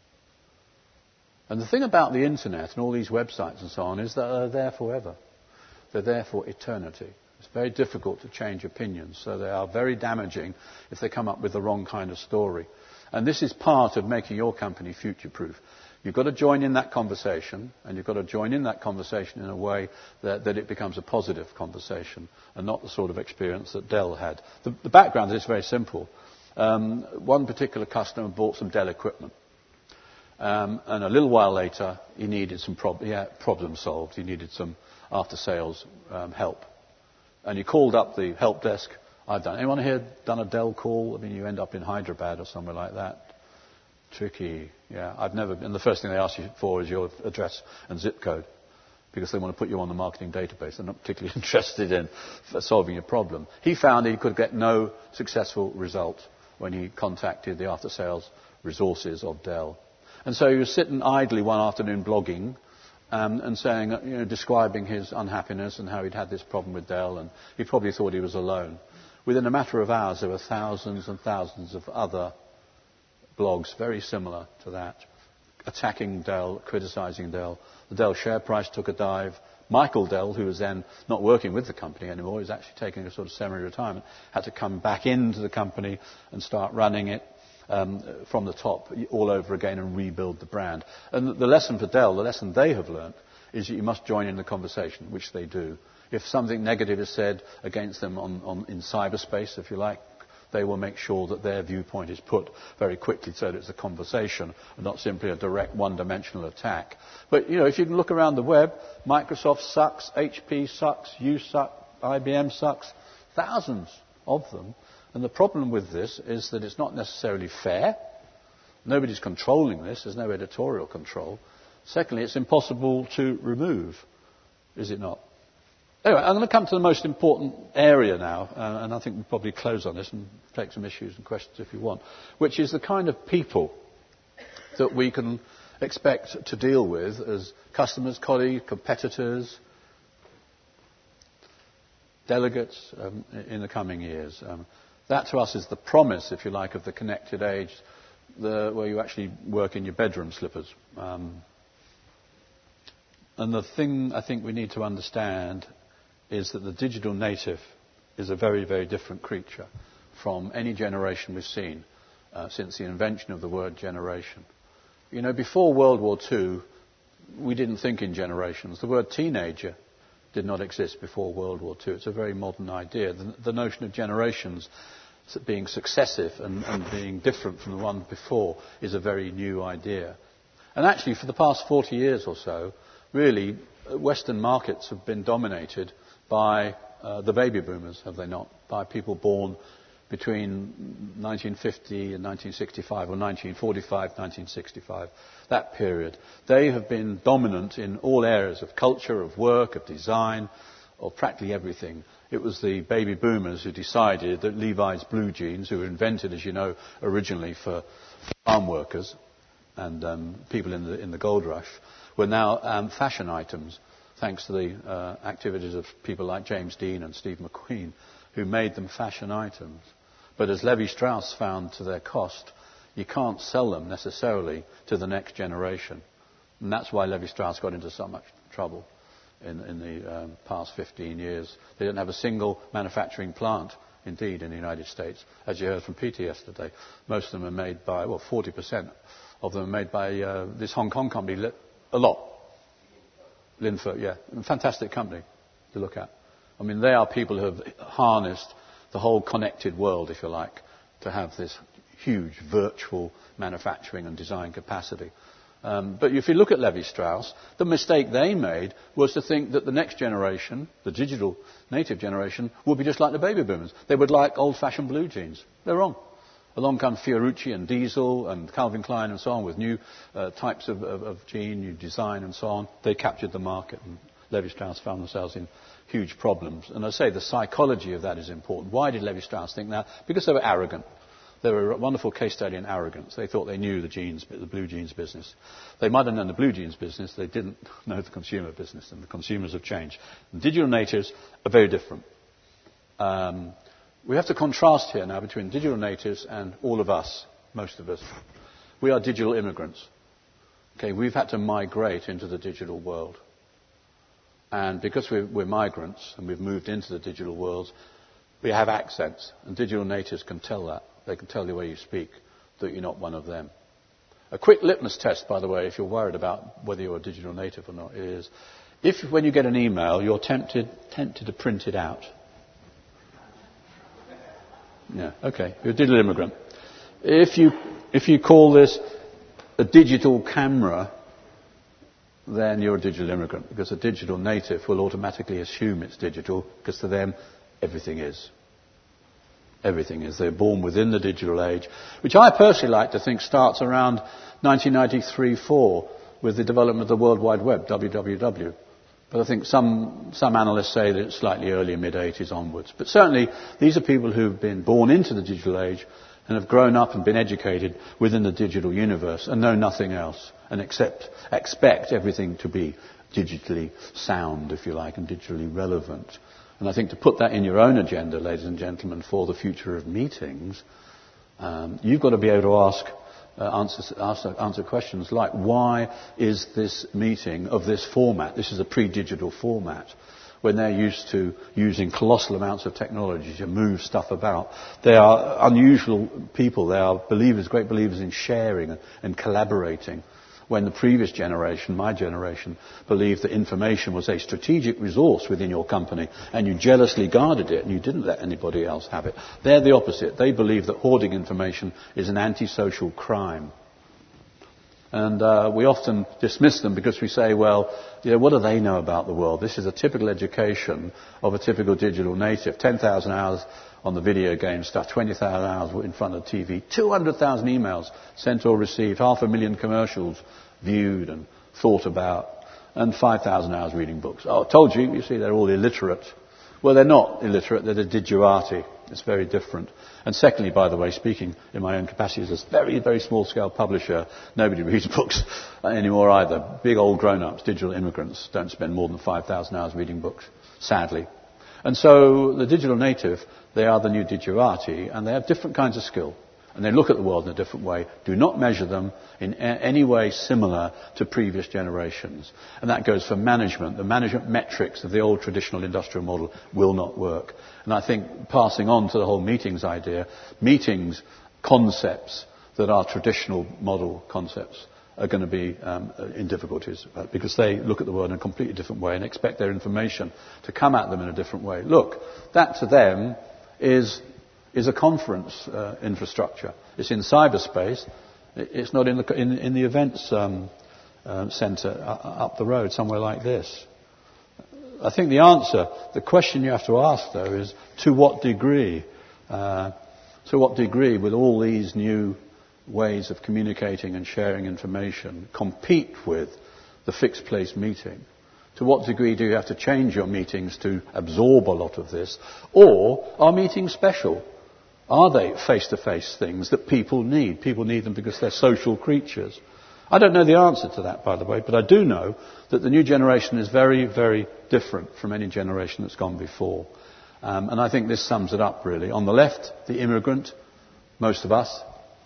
And the thing about the internet and all these websites and so on is that they're there forever. They're there for eternity. It's very difficult to change opinions, so they are very damaging if they come up with the wrong kind of story. And this is part of making your company future-proof. You've got to join in that conversation, and you've got to join in that conversation in a way that it becomes a positive conversation and not the sort of experience that Dell had. The background is very simple. One particular customer bought some Dell equipment. And a little while later, he needed some problem solved. He needed some after-sales help. And he called up the help desk I've done. Anyone here done a Dell call? I mean, you end up in Hyderabad or somewhere like that. Tricky. Yeah, I've never. And the first thing they ask you for is your address and zip code, because they want to put you on the marketing database. They're not particularly interested in solving your problem. He found he could get no successful result when he contacted the after-sales resources of Dell. And so he was sitting idly one afternoon blogging and saying, describing his unhappiness and how he'd had this problem with Dell, and he probably thought he was alone. Within a matter of hours, there were thousands and thousands of other blogs very similar to that, attacking Dell, criticizing Dell. The Dell share price took a dive. Michael Dell, who was then not working with the company anymore, he was actually taking a sort of semi-retirement, had to come back into the company and start running it from the top all over again and rebuild the brand. And the lesson for Dell, the lesson they have learned, is that you must join in the conversation, which they do. If something negative is said against them in cyberspace, if you like, they will make sure that their viewpoint is put very quickly so that it's a conversation and not simply a direct one-dimensional attack. But, if you can look around the web, Microsoft sucks, HP sucks, you suck, IBM sucks, thousands of them. And the problem with this is that it's not necessarily fair. Nobody's controlling this. There's no editorial control. Secondly, it's impossible to remove, is it not? Anyway, I'm going to come to the most important area now, and I think we'll probably close on this and take some issues and questions if you want, which is the kind of people that we can expect to deal with as customers, colleagues, competitors, delegates in the coming years. That to us is the promise, if you like, of the connected age, where you actually work in your bedroom slippers. And the thing I think we need to understand is that the digital native is a very, very different creature from any generation we've seen since the invention of the word generation. Before World War II, we didn't think in generations. The word teenager did not exist before World War II. It's a very modern idea. The notion of generations being successive and being different from the one before is a very new idea. And actually, for the past 40 years or so, really, Western markets have been dominated by the baby boomers, have they not? By people born between 1950 and 1965, or 1945, 1965, that period. They have been dominant in all areas of culture, of work, of design, of practically everything. It was the baby boomers who decided that Levi's blue jeans, who were invented, as you know, originally for farm workers and people in the gold rush, were now fashion items, thanks to the activities of people like James Dean and Steve McQueen, who made them fashion items. But as Levi Strauss found to their cost, you can't sell them necessarily to the next generation. And that's why Levi Strauss got into so much trouble in the past 15 years. They didn't have a single manufacturing plant, indeed, in the United States. As you heard from Peter yesterday, most of them are made by, 40% of them are made by this Hong Kong company, a lot. Linfo, yeah. A fantastic company to look at. I mean, they are people who have harnessed the whole connected world, if you like, to have this huge virtual manufacturing and design capacity. But if you look at Levi Strauss, the mistake they made was to think that the next generation, the digital native generation, would be just like the baby boomers. They would like old-fashioned blue jeans. They're wrong. Along come Fiorucci and Diesel and Calvin Klein and so on with new types of jean, new design and so on. They captured the market, and Levi Strauss found themselves in huge problems. And I say the psychology of that is important. Why did Levi Strauss think that? Because they were arrogant. They were a wonderful case study in arrogance. They thought they knew the blue jeans business. They might have known the blue jeans business. They didn't know the consumer business, and the consumers have changed. And digital natives are very different. We have to contrast here now between digital natives and all of us, most of us. We are digital immigrants. Okay, we've had to migrate into the digital world. And because we're migrants and we've moved into the digital world, we have accents. And digital natives can tell that. They can tell the way you speak that you're not one of them. A quick litmus test, by the way, if you're worried about whether you're a digital native or not, is if when you get an email, you're tempted to print it out. Yeah, okay. You're a digital immigrant. If you call this a digital camera, then you're a digital immigrant, because a digital native will automatically assume it's digital, because to them, everything is. Everything is. They're born within the digital age, which I personally like to think starts around 1993-4 with the development of the World Wide Web, WWW. But I think some analysts say that it's slightly earlier, mid-80s onwards. But certainly, these are people who've been born into the digital age and have grown up and been educated within the digital universe and know nothing else and expect everything to be digitally sound, if you like, and digitally relevant. And I think to put that in your own agenda, ladies and gentlemen, for the future of meetings, you've got to be able to answer questions like, why is this meeting of this format? This is a pre-digital format, when they're used to using colossal amounts of technology to move stuff about. They are unusual people. They are believers, great believers in sharing and collaborating. When the previous generation, my generation, believed that information was a strategic resource within your company and you jealously guarded it and you didn't let anybody else have it. They're the opposite. They believe that hoarding information is an antisocial crime. And we often dismiss them because we say, well, what do they know about the world? This is a typical education of a typical digital native. 10,000 hours on the video game stuff, 20,000 hours in front of TV, 200,000 emails sent or received, 500,000 commercials viewed and thought about, and 5,000 hours reading books. Oh, I told you, see, they're all illiterate. Well, they're not illiterate, they're the digerati. It's very different. And secondly, by the way, speaking in my own capacity as a very, very small-scale publisher, nobody reads books anymore either. Big old grown-ups, digital immigrants, don't spend more than 5,000 hours reading books, sadly. And so the digital native, they are the new digerati, and they have different kinds of skill. And they look at the world in a different way. Do not measure them in any way similar to previous generations. And that goes for management. The management metrics of the old traditional industrial model will not work. And I think passing on to the whole meetings idea, meetings concepts that are traditional model concepts are going to be in difficulties because they look at the world in a completely different way and expect their information to come at them in a different way. Look, that to them is a conference infrastructure. It's in cyberspace. It's not in the events centre up the road, somewhere like this. I think the question you have to ask, though, is to what degree? To what degree, with all these new ways of communicating and sharing information, compete with the fixed place meeting? To what degree do you have to change your meetings to absorb a lot of this? Or are meetings special? Are they face-to-face things that people need? People need them because they're social creatures. I don't know the answer to that, by the way, but I do know that the new generation is very, very different from any generation that's gone before. And I think this sums it up, really. On the left, the immigrant, most of us,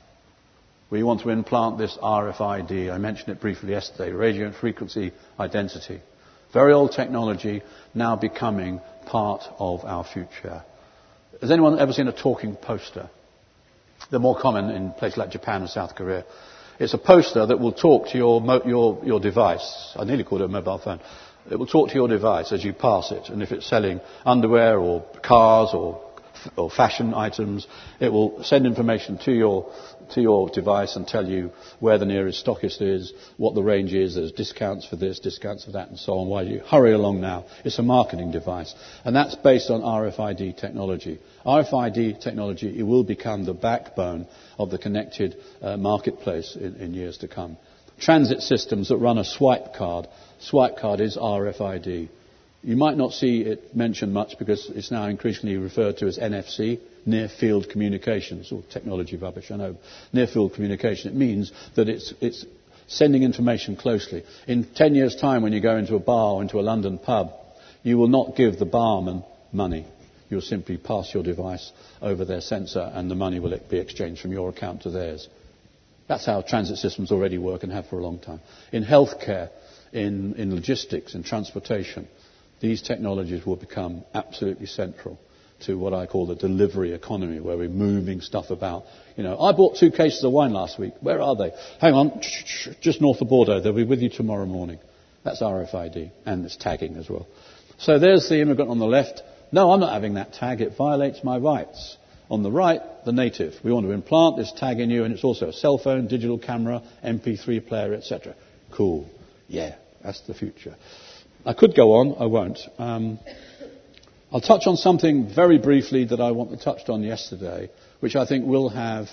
we want to implant this RFID. I mentioned it briefly yesterday, radio frequency identity. Very old technology, now becoming part of our future. Has anyone ever seen a talking poster? They're more common in places like Japan and South Korea. It's a poster that will talk to your device. I nearly called it a mobile phone. It will talk to your device as you pass it. And if it's selling underwear or cars or fashion items, it will send information to your device and tell you where the nearest stockist is, what the range is, there's discounts for this, discounts for that, and so on. Why do you hurry along now? It's a marketing device. And that's based on RFID technology. RFID technology, it will become the backbone of the connected marketplace in years to come. Transit systems that run a swipe card. Swipe card is RFID. You might not see it mentioned much because it's now increasingly referred to as NFC, Near Field Communication. It's all technology rubbish, I know. Near Field Communication, it means that it's sending information closely. In 10 years' time, when you go into a bar or into a London pub, you will not give the barman money. You'll simply pass your device over their sensor and the money will be exchanged from your account to theirs. That's how transit systems already work and have for a long time. In healthcare, in logistics, in transportation, these technologies will become absolutely central to what I call the delivery economy, where we're moving stuff about. I bought 2 cases of wine last week. Where are they? Hang on, just north of Bordeaux. They'll be with you tomorrow morning. That's RFID, and it's tagging as well. So there's the immigrant on the left. No, I'm not having that tag. It violates my rights. On the right, the native. We want to implant this tag in you, and it's also a cell phone, digital camera, MP3 player, etc. Cool. Yeah, that's the future. I could go on, I won't. I'll touch on something very briefly that I touched on yesterday, which I think will have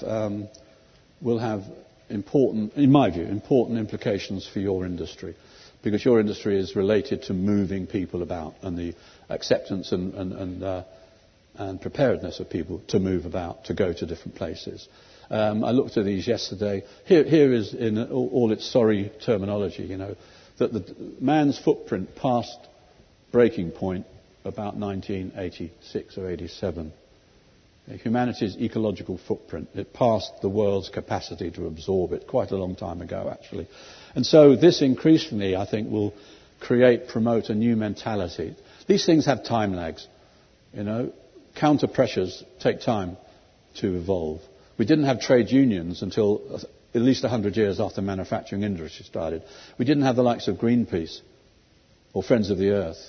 important, in my view, important implications for your industry, because your industry is related to moving people about and the acceptance and preparedness of people to move about, to go to different places. I looked at these yesterday. Here is, in all its sorry terminology, that the man's footprint passed breaking point about 1986 or 87. Humanity's ecological footprint, it passed the world's capacity to absorb it quite a long time ago, actually. And so this increasingly, I think, will promote a new mentality. These things have time lags. Counter pressures take time to evolve. We didn't have trade unions until at least 100 years after manufacturing industry started. We didn't have the likes of Greenpeace or Friends of the Earth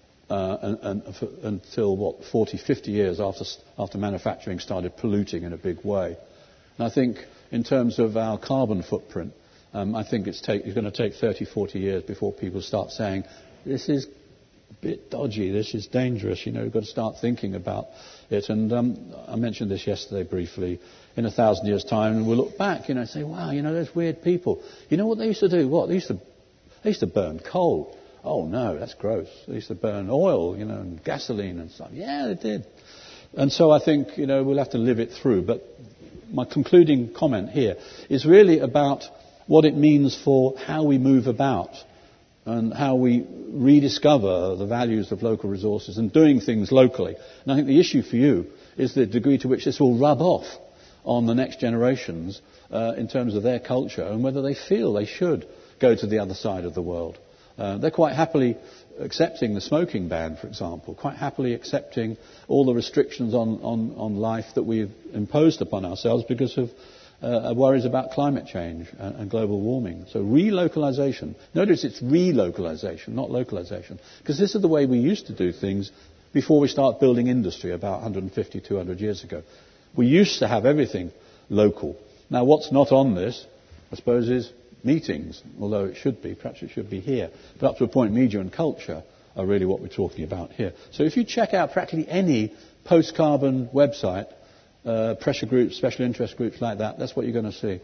until, 40, 50 years after manufacturing started polluting in a big way. And I think in terms of our carbon footprint, I think it's going to take 30, 40 years before people start saying, this is a bit dodgy, this is dangerous, we've got to start thinking about it. And I mentioned this yesterday briefly. In 1,000 years' time, and we'll look back, and say, wow, those weird people. You know what they used to do? What? They used to burn coal. Oh, no, that's gross. They used to burn oil, and gasoline and stuff. Yeah, they did. And so I think, we'll have to live it through. But my concluding comment here is really about what it means for how we move about and how we rediscover the values of local resources and doing things locally. And I think the issue for you is the degree to which this will rub off on the next generations in terms of their culture and whether they feel they should go to the other side of the world. They're quite happily accepting the smoking ban, for example, quite happily accepting all the restrictions on life that we've imposed upon ourselves because of worries about climate change and global warming. So relocalization. Notice it's relocalization, not localization, because this is the way we used to do things before we start building industry about 150, 200 years ago. We used to have everything local. Now, what's not on this, I suppose, is meetings, although it should be. Perhaps it should be here. But up to a point, media and culture are really what we're talking about here. So if you check out practically any post-carbon website, pressure groups, special interest groups like that, that's what you're going to see.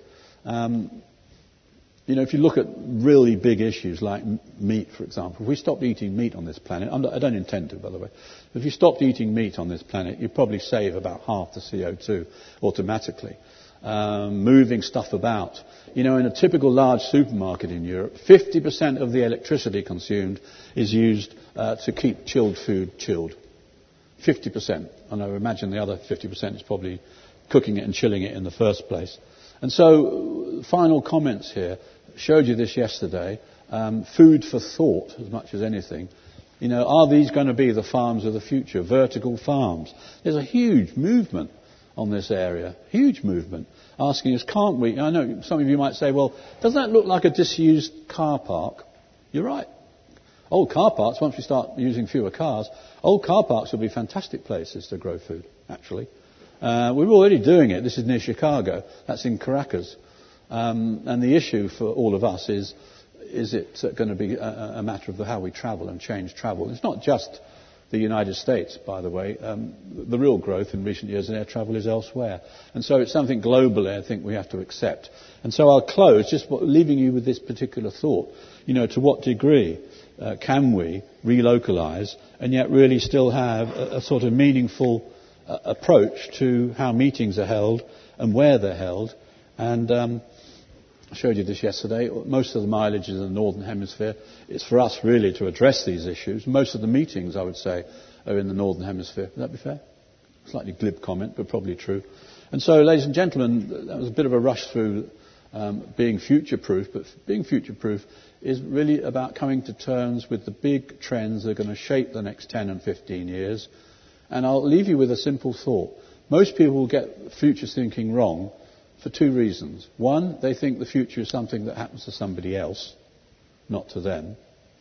If you look at really big issues like meat, for example, if we stopped eating meat on this planet, I don't intend to, by the way, but if you stopped eating meat on this planet, you'd probably save about half the CO2 automatically. Moving stuff about. In a typical large supermarket in Europe, 50% of the electricity consumed is used to keep chilled food chilled. 50%. And I imagine the other 50% is probably cooking it and chilling it in the first place. And so, final comments here. Showed you this yesterday. Food for thought, as much as anything. Are these going to be the farms of the future? Vertical farms. There's a huge movement on this area. Huge movement. Asking us, can't we? I know some of you might say, well, doesn't that look like a disused car park? You're right. Old car parks, once we start using fewer cars, old car parks will be fantastic places to grow food, actually. We're already doing it. This is near Chicago. That's in Caracas. And the issue for all of us is it going to be a matter of how we travel and change travel? It's not just the United States, by the way. The real growth in recent years in air travel is elsewhere. And so it's something globally I think we have to accept. And so I'll close just leaving you with this particular thought. To what degree can we relocalize and yet really still have a sort of meaningful approach to how meetings are held and where they're held. And I showed you this yesterday. Most of the mileage is in the Northern Hemisphere. It's for us really to address these issues. Most of the meetings, I would say, are in the Northern Hemisphere. Would that be fair? Slightly glib comment, but probably true. And so, ladies and gentlemen, that was a bit of a rush through being future-proof. But being future-proof is really about coming to terms with the big trends that are going to shape the next 10 and 15 years. And I'll leave you with a simple thought. Most people will get future thinking wrong for two reasons. One, they think the future is something that happens to somebody else, not to them.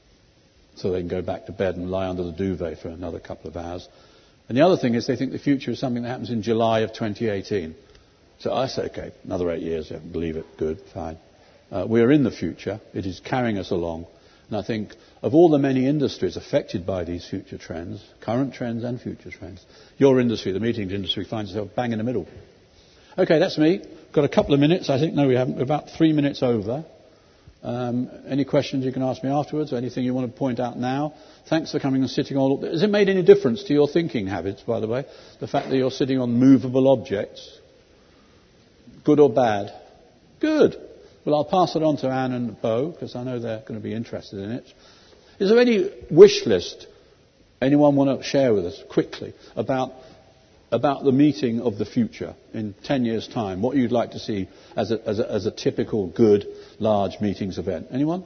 So they can go back to bed and lie under the duvet for another couple of hours. And the other thing is they think the future is something that happens in July of 2018. So I say, okay, another 8 years, I believe it, good, fine. We are in the future. It is carrying us along. And I think of all the many industries affected by these future trends, current trends and future trends, your industry, the meetings industry, finds itself bang in the middle. Okay, that's me. Got a couple of minutes. I think, no, we haven't. We're about 3 minutes over. Any questions you can ask me afterwards, or anything you want to point out now? Thanks for coming and sitting on. Has it made any difference to your thinking habits, by the way? The fact that you're sitting on movable objects? Good or bad? Good. Well, I'll pass it on to Anne and Bo, because I know they're going to be interested in it. Is there any wish list anyone want to share with us quickly about the meeting of the future in 10 years' time? What you'd like to see as a typical good, large meetings event? Anyone?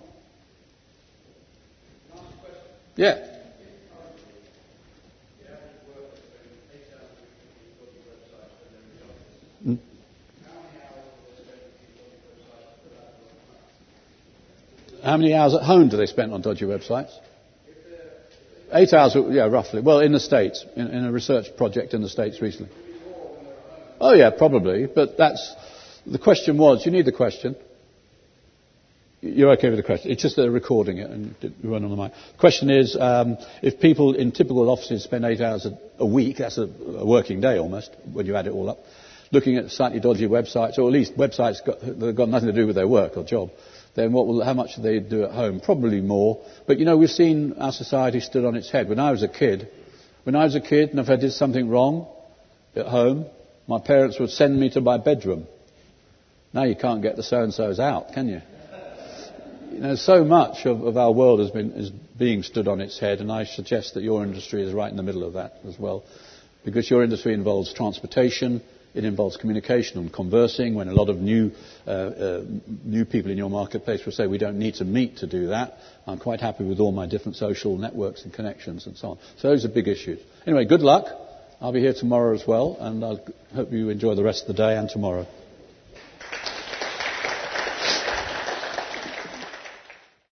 Yeah. How many hours at home do they spend on dodgy websites? 8 hours, yeah, roughly. Well, in the States, in a research project in the States recently. Oh, yeah, probably. But the question was, you need the question. You're okay with the question. It's just they're recording it and we weren't on the mic. The question is, if people in typical offices spend 8 hours a week, that's a working day almost, when you add it all up, looking at slightly dodgy websites, or at least websites that have got nothing to do with their work or job, then how much do they do at home? Probably more. But, we've seen our society stood on its head. When I was a kid, and if I did something wrong at home, my parents would send me to my bedroom. Now you can't get the so-and-sos out, can you? So much of our world is being stood on its head, and I suggest that your industry is right in the middle of that as well. Because your industry involves transportation, it involves communication and conversing, when a lot of new people in your marketplace will say, we don't need to meet to do that. I'm quite happy with all my different social networks and connections and so on. So those are big issues. Anyway, good luck. I'll be here tomorrow as well, and I hope you enjoy the rest of the day and tomorrow.